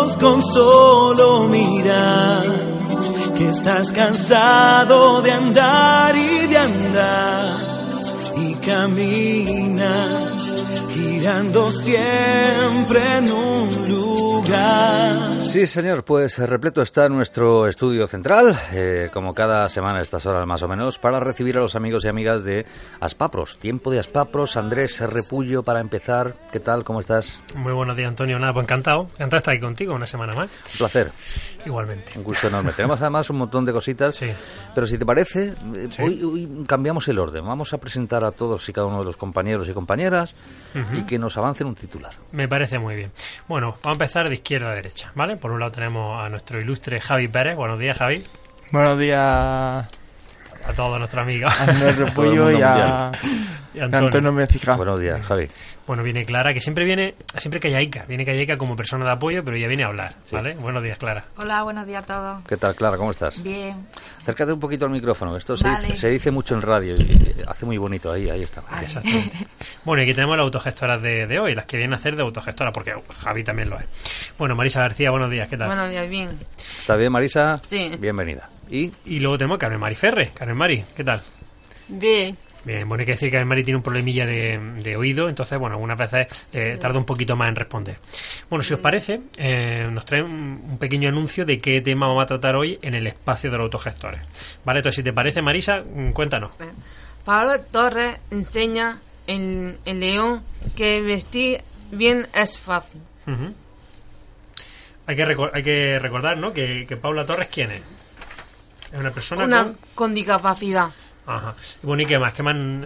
ojos con solo mirar, que estás cansado de andar y de andar, y caminar girando siempre en un lugar. Sí, señor, pues repleto está nuestro estudio central, como cada semana a estas horas más o menos, para recibir a los amigos y amigas de Aspapros. Tiempo de Aspapros. Andrés Repullo, para empezar, ¿qué tal? ¿Cómo estás? Muy buenos días, Antonio. Nada, pues encantado de estar aquí contigo una semana más. Un placer. Igualmente. Un gusto enorme. Tenemos además un montón de cositas, sí. Pero si te parece, sí. hoy cambiamos el orden. Vamos a presentar a todos y cada uno de los compañeros y compañeras y que nos avancen un titular. Me parece muy bien. Bueno, vamos a empezar de izquierda a derecha, ¿vale? Por un lado tenemos a nuestro ilustre Javi Pérez. Buenos días, Javi. Buenos días a todos nuestros amigos. A Andrés Repullo y a Antonio Mecija. Buenos días, Javi. Bueno, viene Clara, que siempre callaica. Viene callaica como persona de apoyo, pero ya viene a hablar, ¿vale? Sí. Buenos días, Clara. Hola, buenos días a todos. ¿Qué tal, Clara? ¿Cómo estás? Bien. Acércate un poquito al micrófono. Esto vale. se dice mucho en radio y hace muy bonito. Ahí está. Exactamente. Bueno, y aquí tenemos las autogestoras de hoy, las que vienen a hacer de autogestora, porque Javi también lo es. Bueno, Marisa García, buenos días, ¿qué tal? Buenos días, bien. ¿Estás bien, Marisa? Sí. Bienvenida. Y luego tenemos a Carmen Mari Ferre. Carmen Mari, ¿qué tal? Bien. Bien, bueno, hay que decir que Carmen Mari tiene un problemilla de oído, entonces, bueno, algunas veces tarda un poquito más en responder. Bueno, si os parece, nos trae un pequeño anuncio de qué tema vamos a tratar hoy en el espacio de los autogestores. Vale, entonces, si te parece, Marisa, cuéntanos. Pablo Torres enseña en León que vestir bien es fácil. Uh-huh. Hay que recordar, ¿no?, que Paula Torres, ¿quién es? Es una persona con discapacidad. Ajá. Y bueno, ¿y qué más? ¿Qué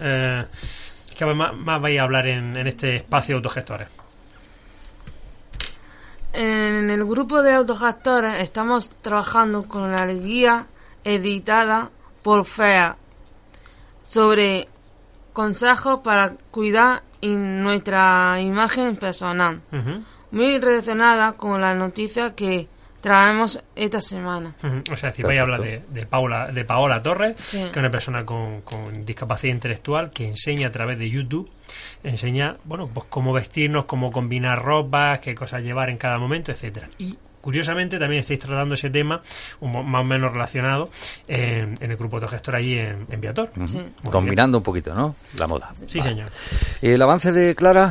más vais a hablar en este espacio de autogestores? En el grupo de autogestores estamos trabajando con la guía editada por FEA sobre consejos para cuidar nuestra imagen personal. Uh-huh. Muy relacionada con la noticia que traemos esta semana. Uh-huh. O sea, si vais a hablar de Paola Torres, sí, que es una persona con discapacidad intelectual que enseña a través de YouTube, bueno, pues cómo vestirnos, cómo combinar ropas, qué cosas llevar en cada momento, etcétera. Y curiosamente también estáis tratando ese tema más o menos relacionado en el grupo autogestor allí en Viator. Uh-huh. Sí. Combinando un poquito, ¿no?, la moda. Sí, señor. ¿Y el avance de Clara?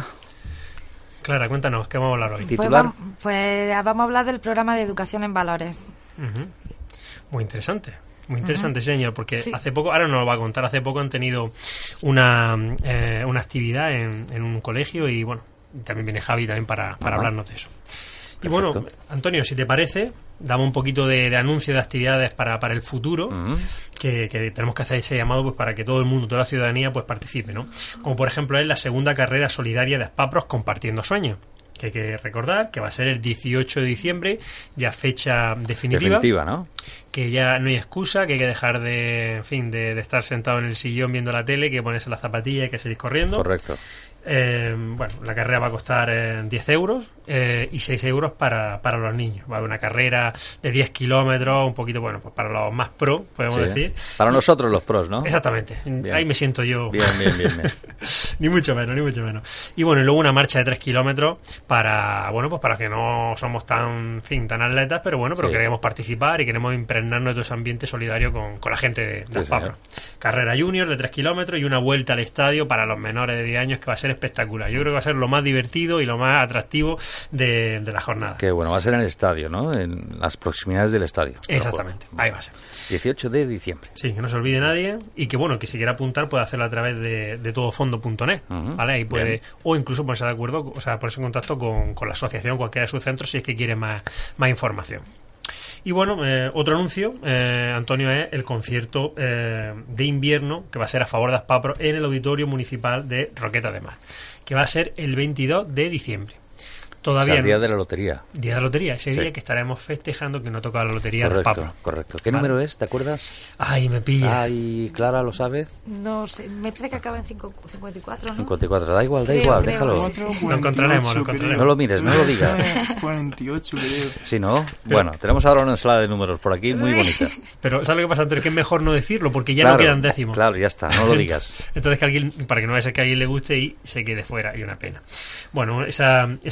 Clara, cuéntanos, ¿qué vamos a hablar hoy? ¿Titular? Pues vamos a hablar del programa de educación en valores. Uh-huh. Muy interesante, uh-huh, señor, porque sí, hace poco, ahora nos lo va a contar, hace poco han tenido una actividad en un colegio y bueno, también viene Javi también para hablarnos de eso. Y bueno, Antonio, si te parece, damos un poquito de anuncio de actividades para el futuro, uh-huh, que tenemos que hacer ese llamado pues para que todo el mundo, toda la ciudadanía pues participe, ¿no? Como por ejemplo es la segunda carrera solidaria de Aspapros Compartiendo Sueños, que hay que recordar que va a ser el 18 de diciembre, ya fecha definitiva, ¿no? Que ya no hay excusa, que hay que dejar de estar sentado en el sillón viendo la tele, que ponerse las zapatillas y hay que seguir corriendo. Correcto. Bueno, la carrera va a costar 10 euros y 6 euros para los niños. Va a haber una carrera de 10 kilómetros, un poquito, bueno, pues para los más pro, podemos decir. Para nosotros los pros, ¿no? Exactamente. Bien. Ahí me siento yo. Bien. Ni mucho menos. Y bueno, y luego una marcha de 3 kilómetros para que no somos tan atletas, pero bueno, pero queremos participar y queremos impregnarnos de ese ambiente solidario con la gente de Aspapros. Carrera junior de 3 kilómetros y una vuelta al estadio para los menores de 10 años que va a ser espectacular. Yo creo que va a ser lo más divertido y lo más atractivo de la jornada. Que bueno, va a ser en el estadio, ¿no? En las proximidades del estadio. Exactamente, ahí va a ser. 18 de diciembre. Sí, que no se olvide nadie y que bueno, que si quiere apuntar puede hacerlo a través de todofondo.net, uh-huh, ¿vale? Ahí puede, bien, o incluso ponerse de acuerdo, o sea, ponerse en contacto con la asociación, cualquiera de sus centros, si es que quiere más información. Y bueno, otro anuncio, Antonio, es el concierto de invierno que va a ser a favor de Aspapros en el Auditorio Municipal de Roquetas de Mar, que va a ser el 22 de diciembre. Todavía, o sea, el día de la lotería. Día de la lotería, ese día que estaremos festejando que no toca la lotería de Aspapros. Correcto. ¿Qué número es? ¿Te acuerdas? Ay, me pilla. Ay, Clara, ¿lo sabe? No sé, me parece que acaba en 54, ¿no? 54, da igual, déjalo. Sí. Lo encontraremos. No lo mires, no lo digas. 48, creo. Sí, ¿no? Bueno, tenemos ahora una ensalada de números por aquí muy bonita. Pero ¿sabes lo que pasa, Antonio? Que es mejor no decirlo porque ya no quedan décimos. Claro, ya está, no lo digas. Entonces, para que no vaya a ser que a alguien le guste y se quede fuera, y una pena. Bueno, ese concierto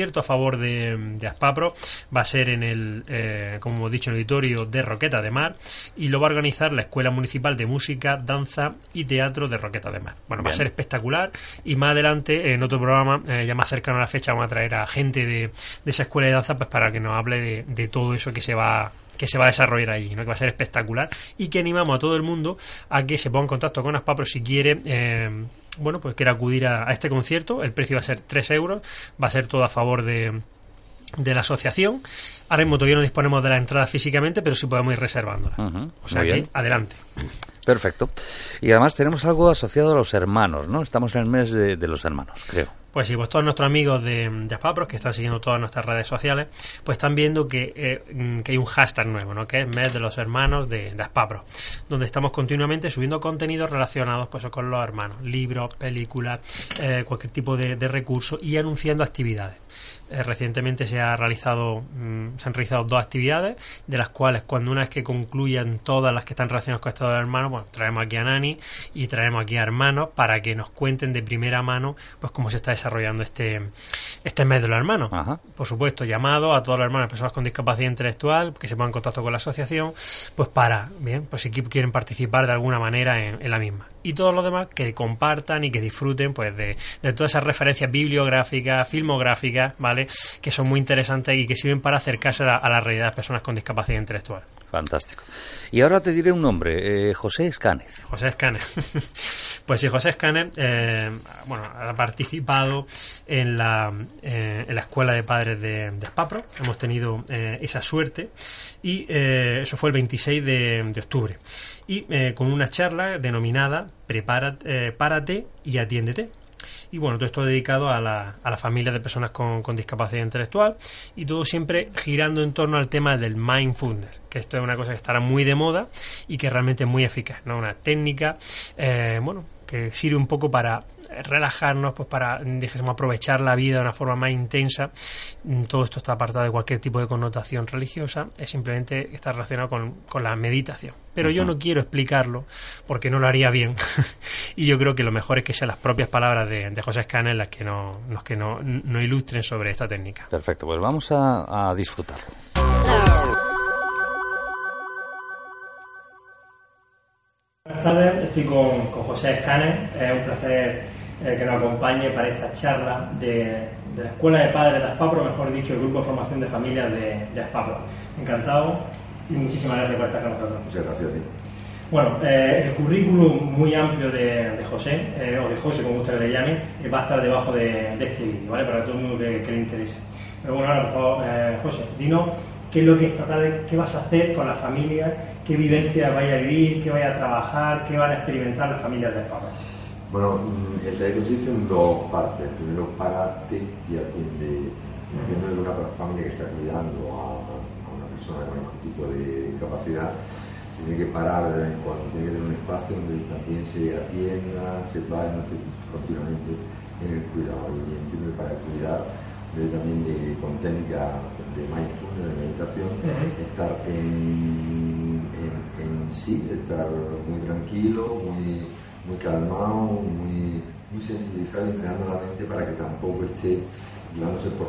concierto a favor de Aspapro va a ser en el, como hemos dicho, en el auditorio de Roqueta de Mar, y lo va a organizar la Escuela Municipal de Música, Danza y Teatro de Roqueta de Mar. Bueno, va a ser espectacular, y más adelante, en otro programa, ya más cercano a la fecha, vamos a traer a gente de esa escuela de danza, pues para que nos hable de todo eso que se va a desarrollar allí, ¿no? Que va a ser espectacular, y que animamos a todo el mundo a que se ponga en contacto con Aspapro si quiere, pues quiere acudir a este concierto. El precio va a ser 3 euros, va a ser todo a favor de la asociación. Ahora mismo todavía no disponemos de la entrada físicamente, pero sí podemos ir reservándola. O sea que adelante. Perfecto. Y además tenemos algo asociado a los hermanos, ¿no? Estamos en el mes de los hermanos, creo. Pues sí, pues todos nuestros amigos de Aspapro, que están siguiendo todas nuestras redes sociales, pues están viendo que hay un hashtag nuevo, ¿no? Que es Mes de los Hermanos de Aspapro, donde estamos continuamente subiendo contenidos relacionados pues con los hermanos, libros, películas, cualquier tipo de recurso, y anunciando actividades. Recientemente se han realizado 2 actividades, de las cuales, cuando una vez que concluyan todas las que están relacionadas con estos dos hermanos, bueno, traemos aquí a Nani y traemos aquí a hermanos para que nos cuenten de primera mano pues cómo se está desarrollando este mes de los hermanos. Ajá. Por supuesto, llamado a todos los hermanos, personas con discapacidad intelectual, que se pongan en contacto con la asociación, pues pues si quieren participar de alguna manera en la misma. Y todos los demás que compartan y que disfruten pues de todas esas referencias bibliográficas, filmográficas, ¿vale? Que son muy interesantes y que sirven para acercarse a la realidad de las personas con discapacidad intelectual. Fantástico. Y ahora te diré un nombre, José Escánez. José Escánez. Pues sí, José Escánez ha participado en la Escuela de Padres de Aspapro. Hemos tenido esa suerte, y eso fue el 26 de octubre. Y con una charla denominada Párate y atiéndete. Y bueno, todo esto dedicado a la familia de personas con discapacidad intelectual, y todo siempre girando en torno al tema del mindfulness, que esto es una cosa que estará muy de moda y que realmente es muy eficaz, ¿no? Una técnica que sirve un poco para relajarnos, pues para, aprovechar la vida de una forma más intensa. Todo esto está apartado de cualquier tipo de connotación religiosa, es simplemente está relacionado con la meditación. Pero yo no quiero explicarlo porque no lo haría bien y yo creo que lo mejor es que sean las propias palabras de José Escánez las que nos ilustren sobre esta técnica. Perfecto, pues vamos a disfrutarlo. Buenas tardes, estoy con José Escánez. Es un placer que nos acompañe para esta charla de la Escuela de Padres de Aspapro, mejor dicho, el Grupo de Formación de Familias de Aspapro. Encantado y muchísimas gracias por estar con nosotros. Muchas gracias a ti. Bueno, el currículum muy amplio de José, o de José, como usted le llame, va a estar debajo de este vídeo, ¿vale? Para todo el mundo que le interese. Pero bueno, ahora, por favor, José, dinos qué es lo que qué vas a hacer con la familia, qué vivencias vaya a vivir, qué vaya a trabajar, qué van a experimentar las familias de Aspapro. Bueno, el taller consiste en 2 partes. Primero, párate y atiende. Entiendo de una familia que está cuidando a una persona con algún tipo de discapacidad, se tiene que parar cuando tiene que tener un espacio donde también se atienda, se vaya continuamente en el cuidado. Y entiendo que para cuidar también con técnicas de mindfulness, de meditación, estar en sí, estar muy tranquilo, muy calmado, muy sensibilizado, entrenando la mente para que tampoco esté llevándose por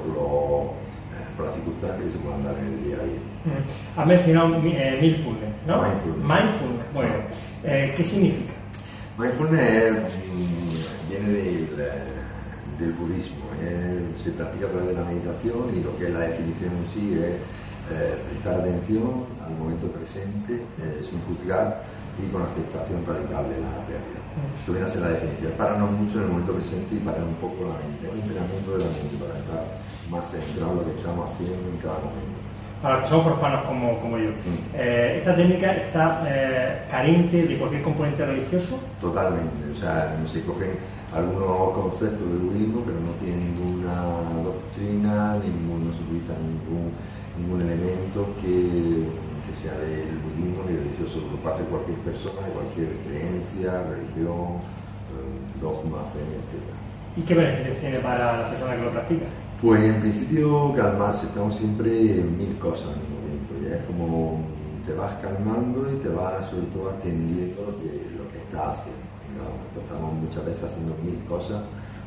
las circunstancias que se puedan dar en el día a día. Has mencionado mindfulness, ¿no? Mindfulness. Bueno, ¿qué significa? Mindfulness viene del budismo. Se practica a través de la meditación, y lo que es la definición en sí es prestar atención al momento presente, sin juzgar y con aceptación radical de la realidad. Eso viene a ser la definición. Pararnos mucho en el momento presente y parar un poco la mente, un entrenamiento de la mente para estar más centrado en lo que estamos haciendo en cada momento. Para los que somos profanos como yo, ¿esta técnica está carente de cualquier componente religioso? Totalmente, o sea, se cogen algunos conceptos del budismo, pero no tiene ninguna doctrina, no se utiliza ningún elemento que sea del budismo ni religioso. Lo puede hacer cualquier persona de cualquier creencia, religión, dogma, etc. ¿Y qué beneficios tiene para la persona que lo practica? Pues en principio calmarse, estamos siempre en 1000 cosas en el momento, ya es como te vas calmando y te vas sobre todo atendiendo lo que estás haciendo. No, estamos muchas veces haciendo 1000 cosas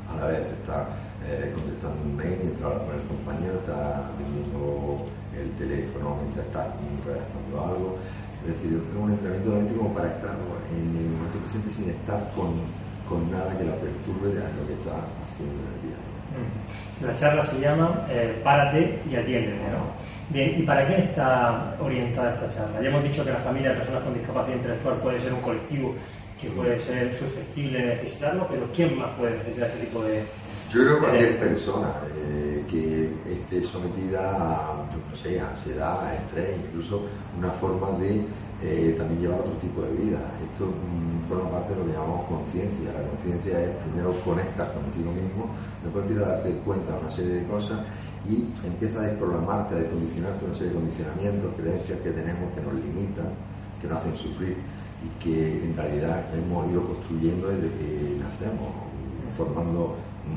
a la vez está contestando un mail mientras habla con el compañero, está atendiendo el teléfono mientras está redactando algo. Es decir, es un entrenamiento realmente como para estar en el momento presente sin estar con nada que la perturbe de lo que está haciendo en el día. La charla se llama Párate y atiéndete, ¿no? Bien, ¿y para quién está orientada esta charla? Ya hemos dicho que la familia de personas con discapacidad intelectual puede ser un colectivo que puede ser susceptible de necesitarlo, pero ¿quién más puede necesitar este tipo de...? Yo creo que cualquier persona que esté sometida a, no sé, a ansiedad, a estrés, incluso una forma de también llevar otro tipo de vida. Esto forma parte de lo que llamamos conciencia. La conciencia es, primero conectas contigo mismo, después empiezas a darte cuenta de una serie de cosas y empiezas a desprogramarte, a descondicionarte una serie de condicionamientos, creencias que tenemos que nos limitan, que nos hacen sufrir y que en realidad hemos ido construyendo desde que nacemos, formando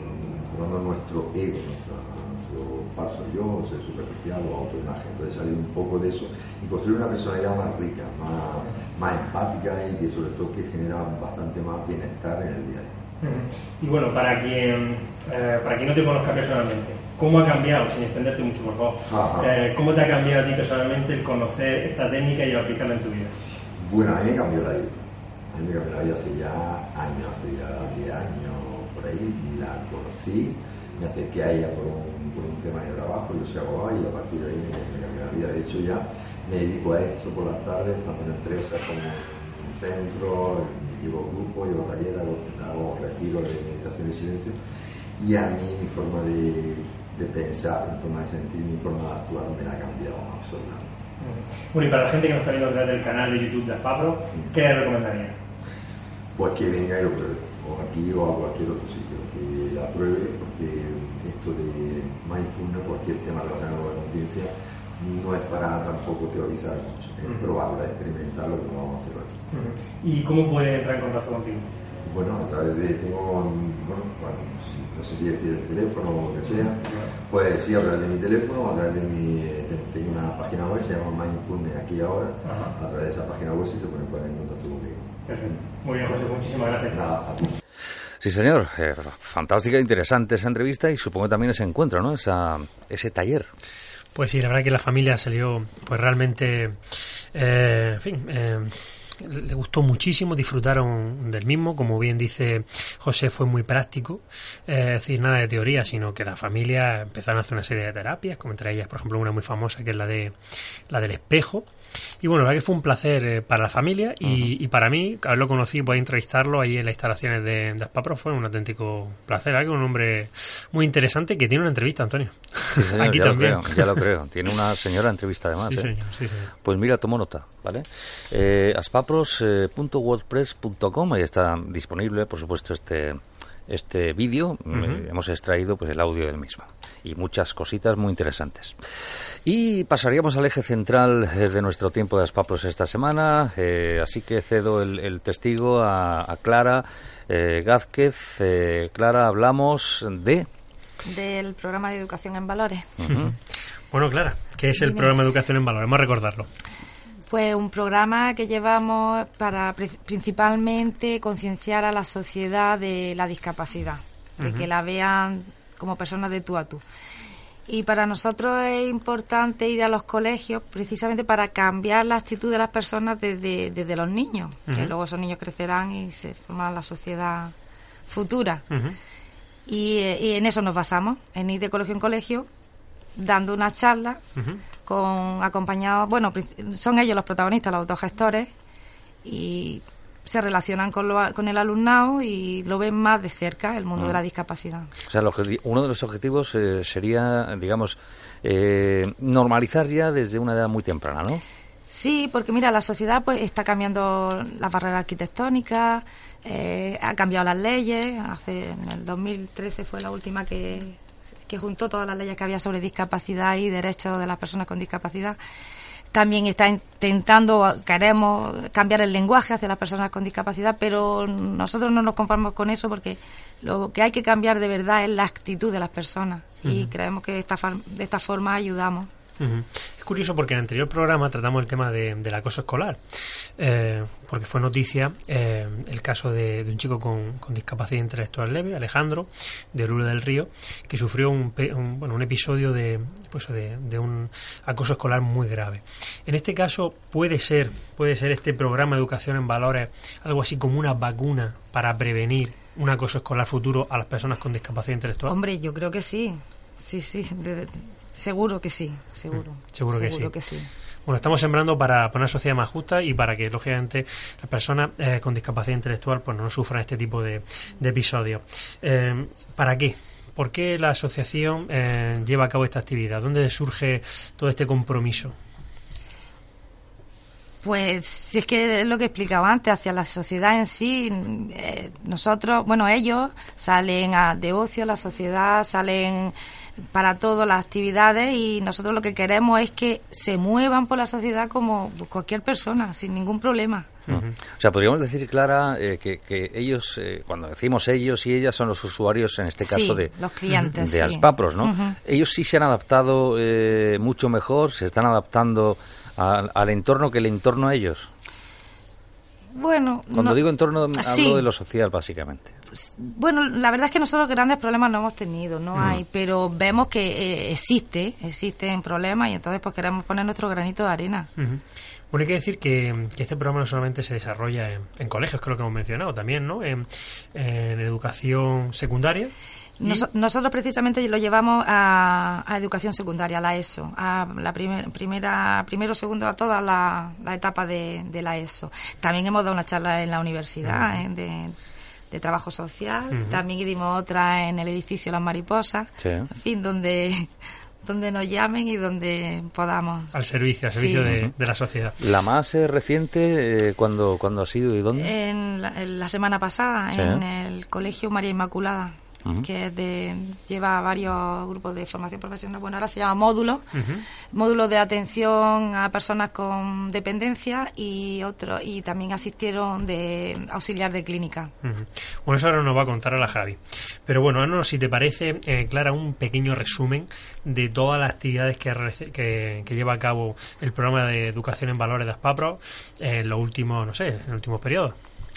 nuestro ego, nuestro falso yo, ser superficial o autoimagen. Entonces salir un poco de eso y construir una personalidad más rica, más empática y que sobre todo que genera bastante más bienestar en el día a día. Y bueno, para quien no te conozca personalmente, ¿cómo ha cambiado, sin extenderte mucho por favor, cómo te ha cambiado a ti personalmente el conocer esta técnica y aplicarla en tu vida? Bueno, a mí me cambió la vida. A mí me cambió la vida hace ya años, hace ya 10 años por ahí. La conocí, me acerqué a ella por un tema de trabajo, yo soy abogado y a partir de ahí me cambió la vida. De hecho ya me dedico a esto por las tardes, tanto en empresas como en un centro, llevo grupos, llevo talleres, hago retiros de meditación y silencio. Y a mí mi forma de pensar, mi forma de sentir, mi forma de actuar me la ha cambiado absolutamente. Bueno, y para la gente que nos está viendo a través del canal de YouTube de Aspapro, ¿qué le recomendaría? Pues que venga y lo pruebe, o aquí o a cualquier otro sitio, que la pruebe, porque esto de mindfulness, cualquier tema relacionado con la conciencia, no es para tampoco teorizar mucho, es probarlo, es experimentarlo, que lo vamos a hacer hoy. ¿Y cómo puede entrar en contacto contigo? Bueno, a través de, no sé si decir el teléfono o lo que sea, pues sí, a través de mi teléfono, a través de tengo una página web, se llama Mindfulness Aquí y Ahora, a través de esa página web sí se pueden poner en contacto conmigo. Perfecto. Muy bien, José, muchísimas gracias. Nada, a ti. Sí, señor, fantástica, interesante esa entrevista y supongo también ese encuentro, ¿no? Ese taller. Pues sí, la verdad que la familia salió pues realmente, le gustó muchísimo, disfrutaron del mismo, como bien dice José, fue muy práctico, es decir, nada de teoría, sino que la familia empezaron a hacer una serie de terapias, como entre ellas, por ejemplo, una muy famosa que es la del espejo. Y bueno, la verdad que fue un placer para la familia y para mí, haberlo conocido, poder entrevistarlo ahí en las instalaciones de Aspapro fue un auténtico placer. Algo, un hombre muy interesante que tiene una entrevista, Antonio. Sí, señor, aquí también. Ya lo creo. Tiene una señora entrevista además. Sí, señor, sí, señor. Pues mira, tomo nota, ¿vale? aspapros.wordpress.com, ahí está disponible, por supuesto, este vídeo. Hemos extraído pues el audio del mismo y muchas cositas muy interesantes. Y pasaríamos al eje central de nuestro tiempo de Aspapros esta semana, así que cedo el testigo a Clara Gázquez. Clara, hablamos del programa de educación en valores. Bueno, Clara, ¿qué es el programa de educación en valores? Vamos a recordarlo. Pues un programa que llevamos para principalmente concienciar a la sociedad de la discapacidad, de que la vean como personas de tú a tú. Y para nosotros es importante ir a los colegios precisamente para cambiar la actitud de las personas desde los niños, que luego esos niños crecerán y se formarán la sociedad futura. Y en eso nos basamos, en ir de colegio en colegio, dando una charla acompañados, bueno, son ellos los protagonistas, los autogestores, y se relacionan con el alumnado y lo ven más de cerca, el mundo de la discapacidad. O sea, uno de los objetivos sería, digamos, normalizar ya desde una edad muy temprana, ¿no? Sí, porque mira, la sociedad pues está cambiando las barreras arquitectónicas, ha cambiado las leyes. En el 2013 fue la última que juntó todas las leyes que había sobre discapacidad y derechos de las personas con discapacidad. También está queremos cambiar el lenguaje hacia las personas con discapacidad, pero nosotros no nos conformamos con eso porque lo que hay que cambiar de verdad es la actitud de las personas y creemos que de esta forma ayudamos Es curioso porque en el anterior programa tratamos el tema del acoso escolar, porque fue noticia el caso de un chico con discapacidad intelectual leve, Alejandro, de Oruro del Río, que sufrió un episodio de un acoso escolar muy grave. En este caso puede ser este programa de educación en valores algo así como una vacuna para prevenir un acoso escolar futuro a las personas con discapacidad intelectual. Hombre, yo creo que sí. Sí, seguro que sí, seguro que sí. Bueno, estamos sembrando para una sociedad más justa y para que, lógicamente, las personas con discapacidad intelectual pues no sufran este tipo de episodios. ¿Para qué? ¿Por qué la asociación lleva a cabo esta actividad? ¿Dónde surge todo este compromiso? Pues si es que es lo que explicaba antes, hacia la sociedad en sí, nosotros, ellos salen de ocio, la sociedad, salen para todas las actividades y nosotros lo que queremos es que se muevan por la sociedad como cualquier persona, sin ningún problema. O sea, podríamos decir, Clara, que ellos, cuando decimos ellos y ellas, son los usuarios, en este caso, los clientes, de Aspapros, ¿no? Ellos sí se han adaptado mucho mejor, se están adaptando al entorno que el entorno a ellos. Bueno, cuando digo entorno hablo de lo social, básicamente. Bueno, la verdad es que nosotros grandes problemas no hemos tenido, hay, pero vemos que existen problemas y entonces pues queremos poner nuestro granito de arena. Bueno, hay que decir que este programa no solamente se desarrolla en colegios, que es lo que hemos mencionado, también, ¿no? En educación secundaria. Nosotros precisamente lo llevamos a educación secundaria, a la ESO, a la primero, segundo, a toda la etapa de la ESO. También hemos dado una charla en la universidad de trabajo social, también dimos otra en el edificio Las Mariposas, en fin, donde nos llamen y donde podamos. Al servicio de la sociedad. ¿La más reciente cuándo ha sido y dónde? En la semana pasada, en el Colegio María Inmaculada. Que lleva varios grupos de formación profesional. Bueno, ahora se llama módulos de atención a personas con dependencia y también asistieron de auxiliar de clínica. Bueno, eso ahora nos va a contar a la Javi. Pero bueno, ahora si te parece, Clara, un pequeño resumen de todas las actividades que lleva a cabo el programa de educación en valores de Aspapros en los últimos periodos.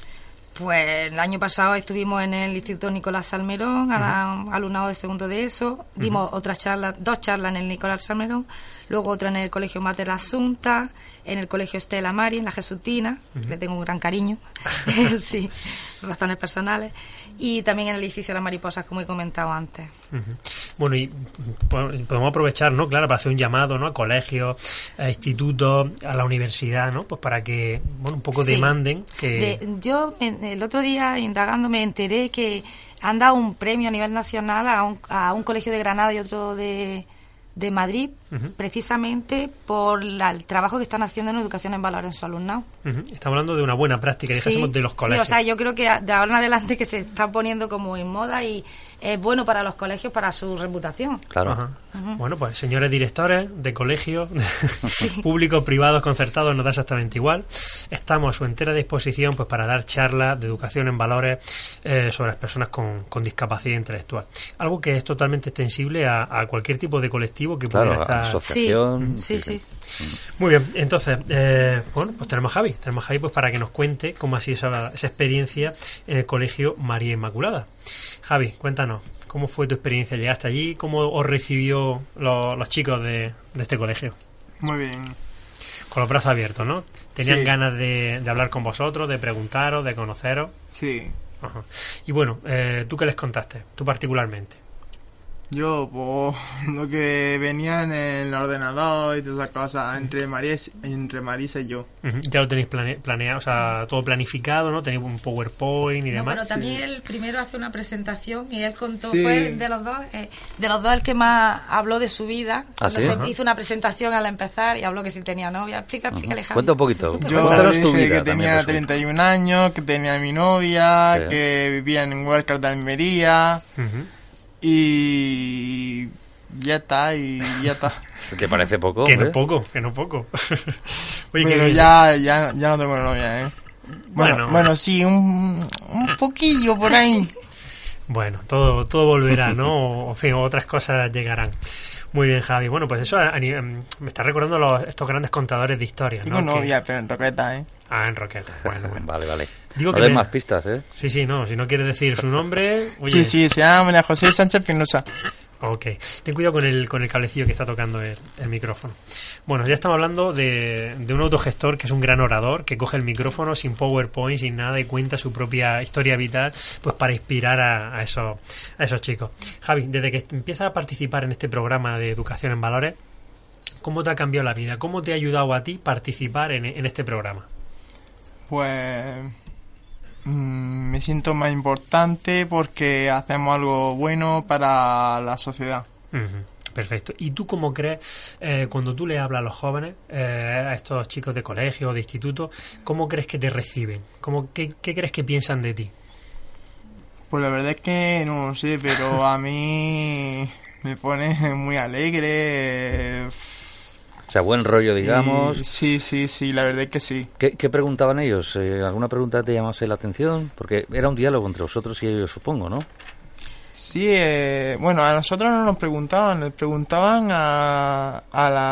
Pues el año pasado estuvimos en el Instituto Nicolás Salmerón, alumnado de segundo de ESO, dimos dos charlas en el Nicolás Salmerón, luego otra en el Colegio Mater Asunta, en el Colegio Estela Mari, en la Jesutina, le tengo un gran cariño, sí, razones personales, y también en el edificio Las Mariposas, como he comentado antes. Bueno, y podemos aprovechar, ¿no, Clara, para hacer un llamado, ¿no?, a colegios, a institutos, a la universidad, ¿no?, pues para que, un poco demanden que... Yo el otro día, indagando, me enteré que han dado un premio a nivel nacional a un colegio de Granada y otro de Madrid, precisamente por el trabajo que están haciendo en educación en valores en su alumnado. Estamos hablando de una buena práctica, dijésemos, de los colegios. Sí, o sea, yo creo que de ahora en adelante que se está poniendo como en moda y es bueno para los colegios, para su reputación. Claro. Bueno, pues señores directores de colegios, públicos, privados, concertados, nos da exactamente igual. Estamos a su entera disposición pues para dar charlas de educación en valores sobre las personas con discapacidad intelectual. Algo que es totalmente extensible a cualquier tipo de colectivo que pudiera estar... asociación. Sí. Muy bien, entonces, pues tenemos a Javi pues para que nos cuente cómo ha sido esa experiencia en el Colegio María Inmaculada. Javi, cuéntanos, ¿cómo fue tu experiencia? ¿Llegaste allí? ¿Cómo os recibió los chicos de este colegio? Muy bien. Con los brazos abiertos, ¿no? ¿Tenían ganas de hablar con vosotros, de preguntaros, de conoceros? Sí. Ajá. Y bueno, ¿tú qué les contaste? Tú particularmente. Yo, pues, lo que venía en el ordenador y todas esas cosas, entre Marisa y yo. Ya lo tenéis planeado, o sea, todo planificado, ¿no? Tenéis un PowerPoint y demás. Pero también él primero hace una presentación y él contó, fue de los dos el que más habló de su vida. Hizo una presentación al empezar y habló que si tenía novia. Explícale, Javi. Cuenta un poquito. Yo dije tu vida, que tenía 31 años, que tenía mi novia, que vivía en Huércal de Almería... Y ya está. ¿Te parece poco? Que no poco. Oye, pero ya no tengo novia, Bueno, sí, un poquillo por ahí. Bueno, todo volverá, ¿no? O en fin, otras cosas llegarán. Muy bien, Javi. Bueno, pues eso me está recordando estos grandes contadores de historias, ¿no? Tengo novia, pero en Roqueta, ¿eh? Ah, en Roqueta. Bueno. Vale. Digo no que des más pistas, ¿eh? Sí, no. Si no quieres decir su nombre... Oye. Sí, se llama María José Sánchez Pinoza. Ok. Ten cuidado con el cablecillo que está tocando el micrófono. Bueno, ya estamos hablando de un autogestor que es un gran orador, que coge el micrófono sin PowerPoint, sin nada, y cuenta su propia historia vital, pues para inspirar a esos chicos. Javi, desde que empiezas a participar en este programa de educación en valores, ¿cómo te ha cambiado la vida? ¿Cómo te ha ayudado a ti participar en este programa? Pues me siento más importante porque hacemos algo bueno para la sociedad. Perfecto. ¿Y tú cómo crees, cuando tú le hablas a los jóvenes, a estos chicos de colegio o de instituto, cómo crees que te reciben? ¿Qué crees que piensan de ti? Pues la verdad es que no lo sé, pero a mí me pone muy alegre. O sea, buen rollo, digamos. Sí, la verdad es que sí. ¿Qué preguntaban ellos? ¿Alguna pregunta te llamase la atención? Porque era un diálogo entre vosotros y ellos, supongo, ¿no? Sí, bueno, a nosotros no nos preguntaban, les preguntaban a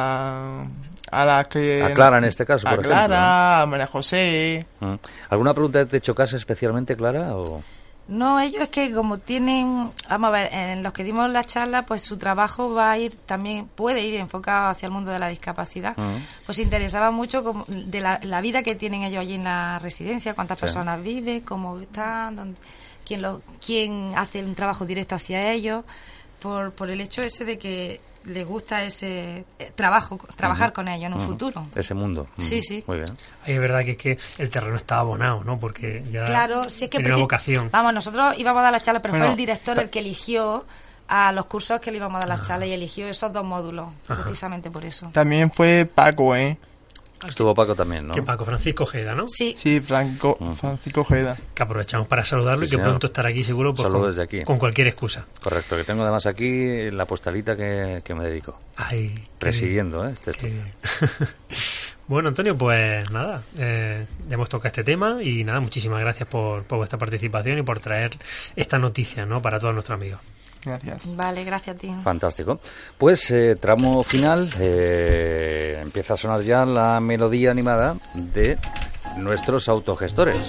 la que... A Clara en este caso, por ejemplo. A Clara, a María José. ¿Alguna pregunta te chocase especialmente, Clara? ¿O? No, ellos es que como tienen, vamos a ver, en los que dimos la charla, pues su trabajo va a ir también, puede ir enfocado hacia el mundo de la discapacidad. Pues se interesaba mucho de la vida que tienen ellos allí en la residencia, cuántas personas viven, cómo están, quién hace un trabajo directo hacia ellos, por el hecho ese de que les gusta ese trabajar con ellos en un futuro. Ese mundo. Sí. Muy bien. Ahí es verdad que es que el terreno está abonado, ¿no? Porque ya sí, es que tiene una vocación. Vamos, nosotros íbamos a dar la charla, pero fue el director el que eligió a los cursos que le íbamos a dar la charla y eligió esos 2 módulos, precisamente por eso. También fue Paco, ¿eh? Estuvo Paco también, ¿no? Que Paco, Francisco Ojeda, ¿no? Sí, Francisco Ojeda. Que aprovechamos para saludarlo y que pronto estará aquí seguro pues, desde aquí. Con cualquier excusa. Correcto, que tengo además aquí la postalita que me dedico. Ay, presidiendo este estudio. Bueno, Antonio, pues nada, ya hemos tocado este tema y nada, muchísimas gracias por vuestra participación y por traer esta noticia, ¿no?, para todos nuestros amigos. Gracias. Vale, gracias a ti. Fantástico. Pues tramo final, empieza a sonar ya la melodía animada de nuestros autogestores.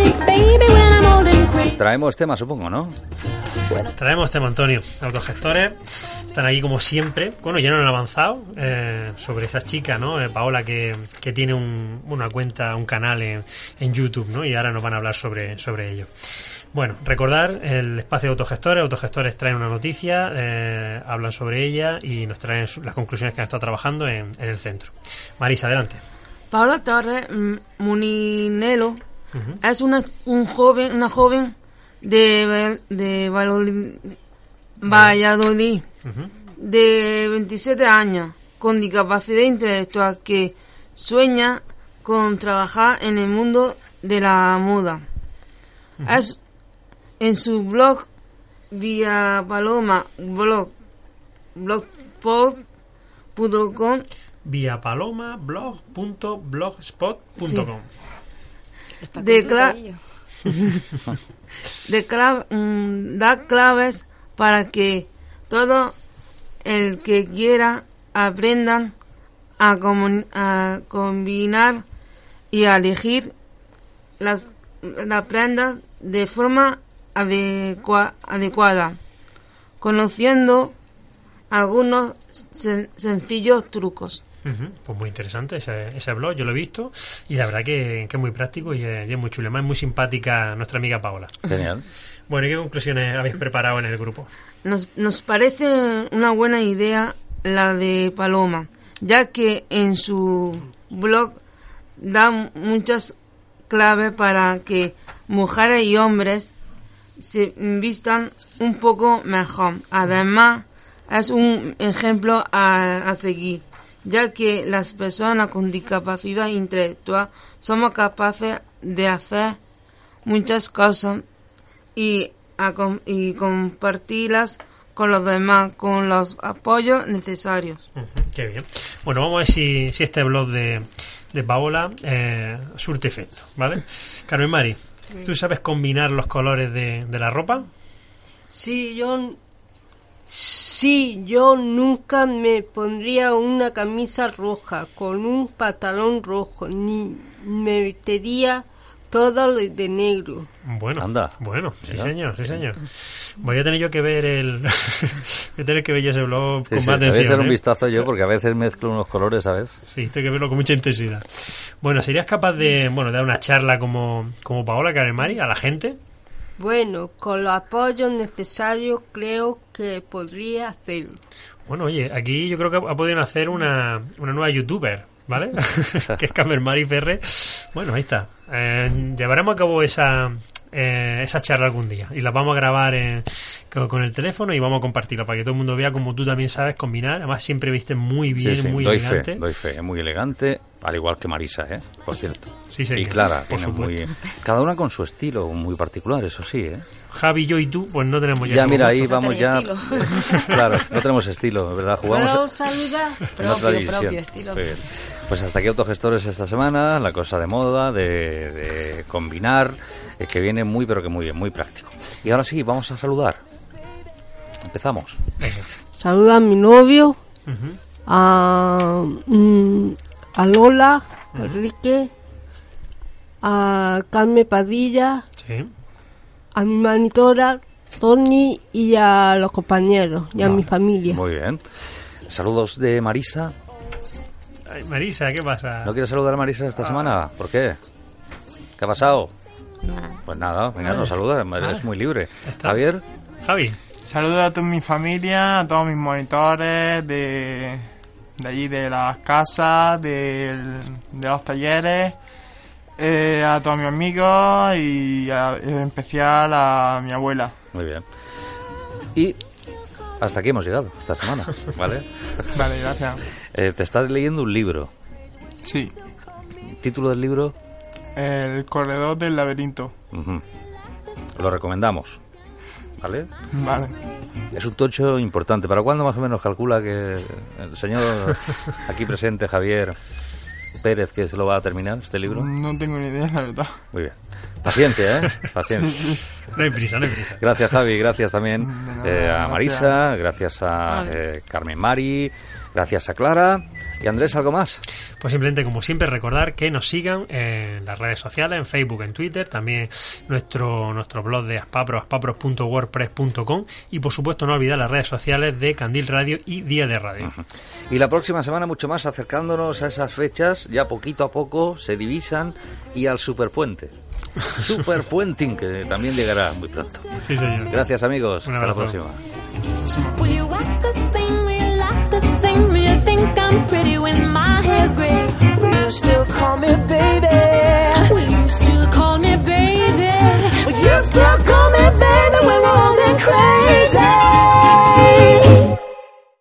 Traemos tema, supongo, ¿no? Traemos tema, Antonio. Autogestores están aquí como siempre. Bueno, ya no han avanzado sobre esa chica, ¿no? Paola, que tiene una cuenta, un canal en YouTube, ¿no? Y ahora nos van a hablar sobre ello. Bueno, recordar el espacio de autogestores. Autogestores traen una noticia, hablan sobre ella y nos traen las conclusiones que han estado trabajando en el centro. Marisa, adelante. Paola Torres Muninelo es una joven de Valladolid, de 27 años, con discapacidad intelectual, que sueña con trabajar en el mundo de la moda. Es en su blog vía Paloma blogspot.com vía Paloma blog.blogspot.com da claves para que todo el que quiera aprendan a combinar y a elegir las prendas de forma adecuada, conociendo algunos sencillos trucos. Pues muy interesante ese blog, yo lo he visto y la verdad que es muy práctico y es muy chulo. Además es muy simpática nuestra amiga Paola. Genial. Bueno, ¿y qué conclusiones habéis preparado en el grupo? Nos parece una buena idea la de Paloma, ya que en su blog da muchas claves para que mujeres y hombres se vistan un poco mejor. Además, es un ejemplo a seguir, ya que las personas con discapacidad intelectual somos capaces de hacer muchas cosas y compartirlas con los demás con los apoyos necesarios. Qué bien. Bueno, vamos a ver si este blog de Paola surte efecto, ¿vale? Carmen Mari, ¿tú sabes combinar los colores de la ropa? Sí, yo Sí, yo nunca me pondría una camisa roja con un pantalón rojo, ni me vestiría todo de negro. Bueno, anda. Bueno, sí señor. Voy a tener yo que ver voy a tener que ver yo ese blog con más atención. Voy a echar un vistazo yo porque a veces mezclo unos colores, ¿sabes? Sí, tengo que verlo con mucha intensidad. Bueno, ¿serías capaz de dar una charla como Paola Caremari a la gente? Bueno, con los apoyos necesarios creo que podría hacerlo. Bueno, oye, aquí yo creo que ha podido hacer una nueva youtuber, ¿vale? Que es Caremari Ferre. Bueno, ahí está. Llevaremos a cabo esa charla algún día y las vamos a grabar con el teléfono y vamos a compartirla para que todo el mundo vea como tú también sabes combinar. Además siempre viste muy bien, muy elegante. Doy fe, es muy elegante, al igual que Marisa, por cierto. Sí, y Clara, por supuesto. Cada una con su estilo muy particular, eso sí, Javi, yo y tú, pues no tenemos ya mira, ahí vamos ya. Claro, no tenemos estilo, ¿verdad? Jugamos saludar? en otra división. Estilo. Pues hasta aquí Autogestores esta semana, la cosa de moda, de combinar, que viene muy, pero que muy bien, muy práctico. Y ahora sí, vamos a saludar. Empezamos. Saluda a mi novio, a Lola, Enrique, a Carmen Padilla, a mi monitora, Tony, y a los compañeros, y a mi familia. Muy bien. Saludos de Marisa. Ay, Marisa, ¿qué pasa? ¿No quieres saludar a Marisa esta semana? ¿Por qué? ¿Qué ha pasado? Pues nada, venga, nos saluda, es muy libre. Javier. Javi. Saludos a toda mi familia, a todos mis monitores de allí de las casas, de los talleres, a todos mis amigos y en especial a mi abuela. Muy bien. Y hasta aquí hemos llegado esta semana, ¿vale? Vale, gracias. Te estás leyendo un libro. Sí. ¿Título del libro? El corredor del laberinto. Lo recomendamos. ¿Vale? Vale. Es un tocho importante. ¿Para cuándo más o menos calcula que el señor aquí presente, Javier Pérez, que se lo va a terminar este libro? No tengo ni idea, la verdad. Muy bien. Paciencia, Paciencia. Sí. No hay prisa. Gracias, Javi. Gracias también a Marisa. Gracias a Carmen Mari. Gracias a Clara. ¿Y Andrés, algo más? Pues simplemente, como siempre, recordar que nos sigan en las redes sociales, en Facebook, en Twitter, también nuestro blog de aspapros.wordpress.com y, por supuesto, no olvidar las redes sociales de Candil Radio y Día de Radio. Y la próxima semana mucho más, acercándonos a esas fechas, ya poquito a poco se divisan, y al Superpuente. Superpuenting, que también llegará muy pronto. Sí, señor. Gracias, amigos. Hasta la próxima. The same, you think I'm pretty when my hair's gray. Will you still call me baby? Will you still call me baby? Will you still call me baby when